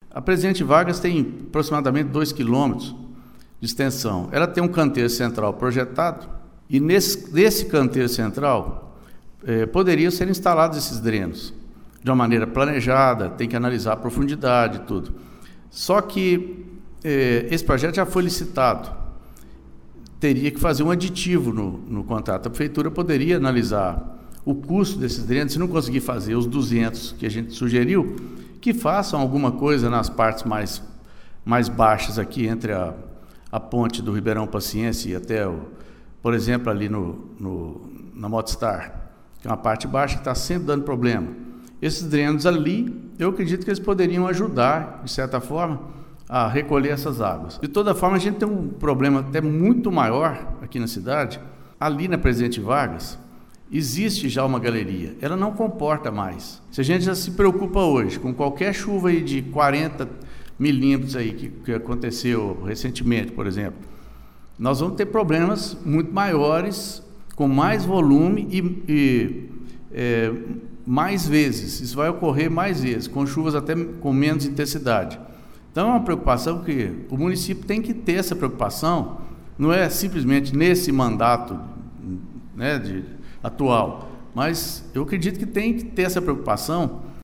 A Presidente Vargas tem aproximadamente 2 quilômetros de extensão. Ela tem um canteiro central projetado e nesse canteiro central poderiam ser instalados esses drenos de uma maneira planejada, tem que analisar a profundidade e tudo. Só que esse projeto já foi licitado. Teria que fazer um aditivo no contrato. A Prefeitura poderia analisar o custo desses drenos, se não conseguir fazer os 200 que a gente sugeriu, que façam alguma coisa nas partes mais baixas aqui, entre a ponte do Ribeirão Paciência e até, por exemplo, ali na Motstar, que é uma parte baixa que está sempre dando problema. Esses drenos ali, eu acredito que eles poderiam ajudar, de certa forma, a recolher essas águas. De toda forma, a gente tem um problema até muito maior aqui na cidade. Ali na Presidente Vargas, existe já uma galeria, ela não comporta mais. Se a gente já se preocupa hoje com qualquer chuva aí de 40 milímetros aí que aconteceu recentemente, por exemplo, nós vamos ter problemas muito maiores, com mais volume e mais vezes. Isso vai ocorrer mais vezes, com chuvas até com menos intensidade. Então é uma preocupação que o município tem que ter essa preocupação, não é simplesmente nesse mandato, né, atual, mas eu acredito que tem que ter essa preocupação